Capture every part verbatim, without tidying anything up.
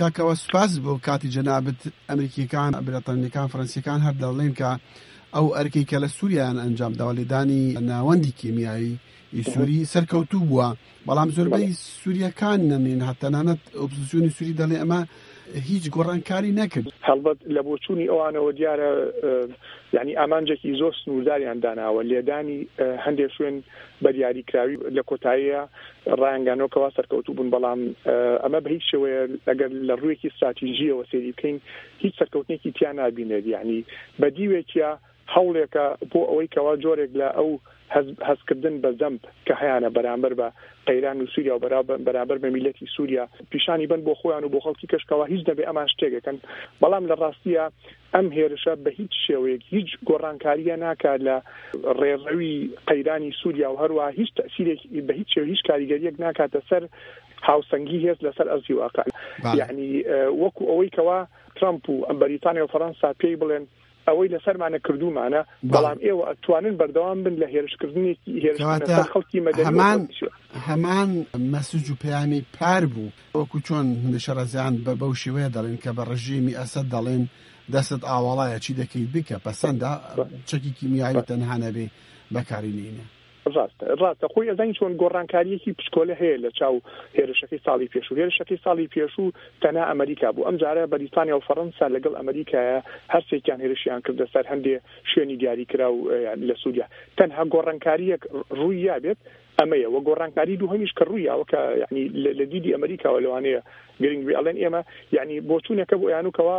کاکەوە سوپاس بۆ کاتی جەنابەت. ئەمریکیەکان، بریتانیەکان، فەرەنسیەکان هەر دەڵێن کە ئەو ئەرکەی کە لە سووریایان ئەنجام داوە لێدانی ناوەندی کیمیایی سووری سەرکەوتوو بووە، بەڵام زۆربەی سووریەکان نەنین، هەتەنانەت ئۆپۆزیسیۆنی سووری دەڵێ ئەمە هیچ گۆڕانکاری نەکرد. هەڵبەت لە بۆچوونی ئەوانەوە دیارە یعنی ئامانجێکی زۆر سنوورداریان داناوە لێدانی هەندێک شوێن بەریاریکراوی لە کۆتاییە ڕایانگانەوەکەوا سەرکەوتوو بوون، بەڵام ئەمە بە هیچ شێوەیە ئەگەر لە ڕوویەکی استراتیژیەوە سێری بکەین هیچ سەرکەوتنێکی تیا نابینێت، یعنی بە دیوێکیە هەوڵێکە بۆ ئەوەی کەوا جۆرێک لە ئەو هەستکردن بە زەمب کە هەیەە بەرامبەر بە قەیران و سووریا و بەرامبەر بە میلەتی سووریا پیشانی بن بۆ خۆیان و بۆ خەڵکی کەشکەوە هیچ دەبێ ئەمان شتێکەکەن، بەڵام لە ڕاستیە ئەم هێرشە بە هیچ شێوەیەک هیچ گۆڕانکاریە ناکات لە ڕێڕەوی قەیرانی سووریا و هەروە هیچ تەسیرێک بە هیچ شێوە هیچ کاریگەریەک ناکاتە سەر هاوسەنگی هێز لەسەر ئەرزی واقع. یعنی وەکو ئەوەی کەوا ترامپ و بەریتانیا و فەڕەنسا پێی بڵێن ئەوەی لەسەرمانە کردومانە، بەڵام ئێوە ئەتوانن بەردەوام بن لە هێرشکردنێکی هێرشکردنە خەڵکی مەدەنی. هەمان مەسوج و پەیامی پار بوو، وەکو چۆن شەڕەزیان بە بەو شێوەیە دەڵێن کە بە ڕژیمی ئەسەد دەڵێن دەست ئاوەڵایە چی دەکەیت بکە، پەسەندە چەکی کیمیایی تەنها نەبێ بەکارینێنە. ڕاستە ڕاستە خۆی ئەزانی چۆن گۆڕانکاریەکی پشکۆلە هەیە لە چاو هێرشەکەی ساڵی پێشوو. هێرشەکەی ساڵی پێشوو تەنها ئەمریکا بوو، ئەم جارە بەریتانیا و فەڕەنسا لەگەڵ ئەمریکایە هەرسێکیان هێرشیان کردە سەر هەندێ شوێنی دیاریکرا و لە سووریا. تەنها گۆڕانکاریەک ڕووی یابێت ئەمەیە، وە گۆڕانکاری دووهەمیش کە ڕوویاوە کە یعنی لە دیدی ئەمریکاوە لەوانەیە گرنگ بێ ئەڵێن ئێمە یعنی بۆچوونەکە بۆ یانوکەوە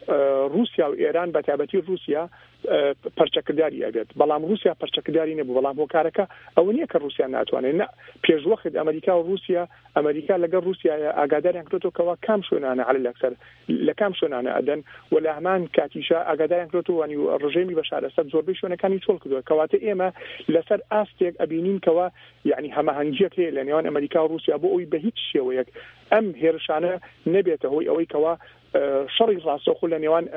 رووسیا و ئێران بە تایبەتی رووسیا پەرچەکرداری ئەبێت، بەڵام رووسیا پەرچەکرداری نەبوو، بەڵام هۆکارەکە ئەوە نییە کە رووسیا ناتوانێت، نه پێشوەخت ئەمریکا و رووسیا ئەمریکا لەگەڵ رووسیا ئاگاداریان کردوەوە کام شوێنانە عەلە لەکسەر لە کام شوێنانە ئەدەن و لە هەمان کاتیشە ئاگاداریان کردوەوە وانی ڕژێمی بەشار ئەسەد زۆربەی شوێنەکانی چۆڵ کردووە، کەواتە ئێمە لەسەر ئاستێک ئەبینین کەوە یعنی هەماهەنگیەک هەیە لە نێوان ئەمریکا و رووسیا بۆ ئەوی بە هیچ شێوەیەک ئەم هێرشانە نەبێتە هۆی ئەوەی کەوە شەڕی ڕاستەوخۆ لە نێوان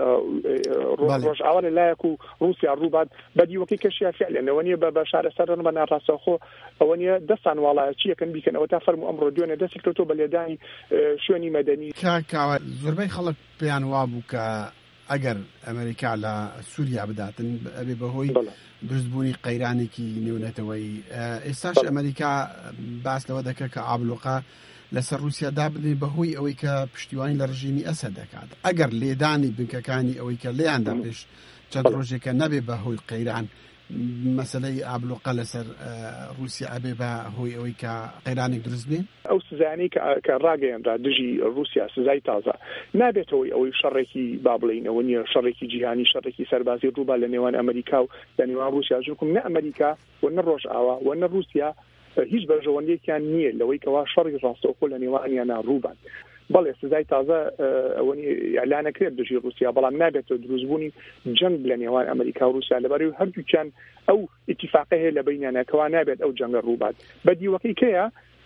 ڕۆژئاوا لەلایەک و رووسیا ڕووبات بەدیوەکەی کەشیا فعلەنەوە نیە بە بەشار ئەسەد بە ناڕاستەوخۆ ئەوە نیە دەستان واڵایە چیەکەن بیکەنەوە تا فەرموو ئەمڕۆ دوێنێ دەستی کردوتەوە بە لێدانی شوێنی مەدەنی. کاکاوە زۆربەی خەڵک پێیان وابوو کە ئەگەر ئەمریکا لە سووریا بداتن ئەبێ بەهۆی دروستبوونی قەیرانێکی نێونەتەوەی. ئێستاش ئەمریکا باس لەوە دەکات کە ئابلوقا لەسەر رووسیا دابنێ بەهۆی ئەوەی کە پشتیوانی لە ڕژیمی ئەسەد دەکات. ئەگەر لێدانی بنکەکانی ئەوەی کە لێیاندا پێش چەند ڕۆژێکە نەبێ بەهۆی قەیران، مەسەلەی ئابلوقە لەسەر رووسیا ئەبێ بەهۆی ئەوەی کە قەیرانێک دروست بێن. ئەو سزانەی کە ڕاگەیەنرا دژی رووسیا سزای تازە نابێتەوەی ئەوەی شەڕێکی با بڵێنەوە نیە، شەڕێکی جیهانی، شەڕێکی سەربازی ڕووبا لە نێوان ئەمریکا و لە نێوان رووسیا. ژوکم نە ئەمریکا و نە ڕۆژئاوا و نە رووسیا هیچ بەرژەوەندێکیان نییە لەوەی کەوا شەڕی ڕاستەوخۆ لە نێوانیانە ڕووبان. بەڵێ سزای تازە ئەوەنی ئەلانەکرێت دژی رووسیا، بەڵام نابێتەوە دروستبوونی جەنگ لە نێوان ئەمریکا و رووسیا لەبەرەوەی هەردووکیان ئەو ئیتیفاقی هەیە لە بینیانە کەوا نابێت ئەو جەنگە ڕووبات. بەدیوەکەی کەیە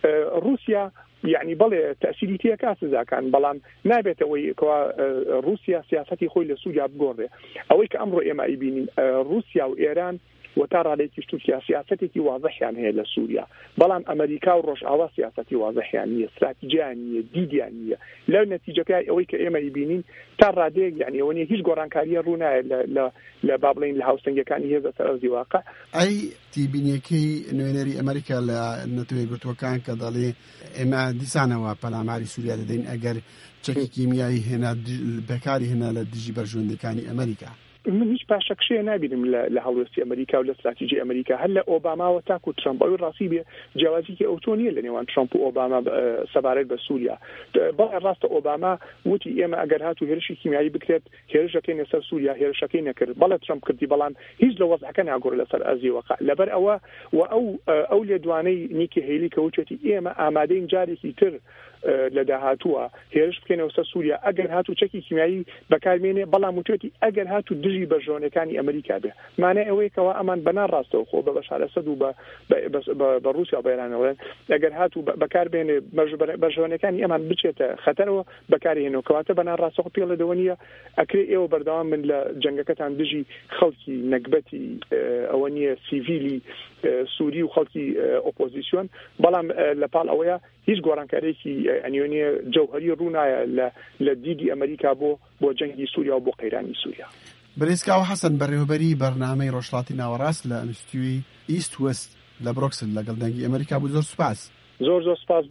رووسیا یعنی بەڵێ تەسیری تێکا سزاکان، بەڵام نابێتەوەی کەوا رووسیا سیاسەتی خۆی لە سووریا بگۆڕێ. ئەوەی کە ئەمڕۆ ئێمە ئەیبینین رووسیا و ئێران وتا ڕادێکی تورکیا سیاسەتێکی واضحیان هەیە لە سووریا، بەڵام ئەمریکا و ڕۆژئاوا سیاسەتی واضحیان نییە، استراتیجیان نییە، دیدیان نییە. لەو نەتیجەکەی ئەوەی کە ئێمە ئیبینین تا ڕادەیەک یعنی ئەوە نیە هیچ گۆڕانکاریە ڕوو نایە لە با بڵێن لە هاوسەنگەکانی هێزە سەر ئەرزی واقع. ئەی تیبینیەکەی نوێنەری ئەمریکا لە نەتەوەی گرتوەکان کە دەڵێ ئێمە دیسانەوە پەلاماری سووریا دەدەین ئەگەر چەکی کیمیایی هێنا بەکاری هێنا لە دژی بەرژەوەندەکانی ئەمریکا. من هیچ پاشەکشەیە نابینم لە هەڵوێستی ئەمریکا و لە استراتیژی ئەمریکا، هەر لە ئۆباماوە تاکو ترامپ. ئەوی ڕاستی بێ جیاوازیکی ئەو تۆ نییە لە نێوان ترامپ و ئۆباما سەبارەت بە سووریا. بەڵێ ڕاستە ئۆباما وتی ئێمە ئەگەر هاتو هێرشی کیمیایی بکرێت هێرشەکەی لەسەر سووریا هێرشەکەی نەکرد. بەڵێ ترامپ کردی، بەڵام هیچ لە وەزعەکە ناگۆڕ لەسەر ئەرزی واقع. لەبەر ئەوە و ئەو ئەو لێدوانەی نیکی هەیلی کە وچێتی ئێمە ئامادەین جارێکی تر لە داهاتووە هێرش بکەینەوە سەر سووریا ئەگەر هاتو چەکی کیمیایی بەکارمێنێ، بەڵام وتێتی ئەگەر هاتو دژی بەرژەوەندەکانی ئەمریکا بێ. مانای ئەوەی کەوا ئەمان بەنا ڕاستەوخۆ بە بەشار ئەسەد و بە رووسیا بەیرانەوەڵێن ئەگەر هاتو بەکاربێنێ بەرژەوەندەکانی ئەمان بچێتە خەتەرەوە بەکارهێنەوە، کەواتە بەنا ڕاستەوخۆ پێڵە دەوە نیە ئەکرێ ئێوە بەردەوام من لە جەنگەکەتان دژی خەڵکی نەکبەتی ئەوە نیە سیڤیلی سووری و خەڵکی ئۆپۆزیسیۆن، بەڵام لەپاڵ ئەوەیە هیچ گۆڕانکاریێکی ئەنیێنێ جەوهەری ڕوونایە لە دیدی ئەمریکا بۆ بۆ جەنگی سووریا و بۆ قەیرانی سووریا. بەڕێزکاو حەسەن بەڕێوەبەری بەرنامەی ڕۆژهەڵاتی ناوەڕاست لە ئەنستیتیوی ئیست وست لە بروکسل لەگەڵ دەنگی ئەمریکا بوو. زۆر سوپاس. زۆر زۆر سپاس.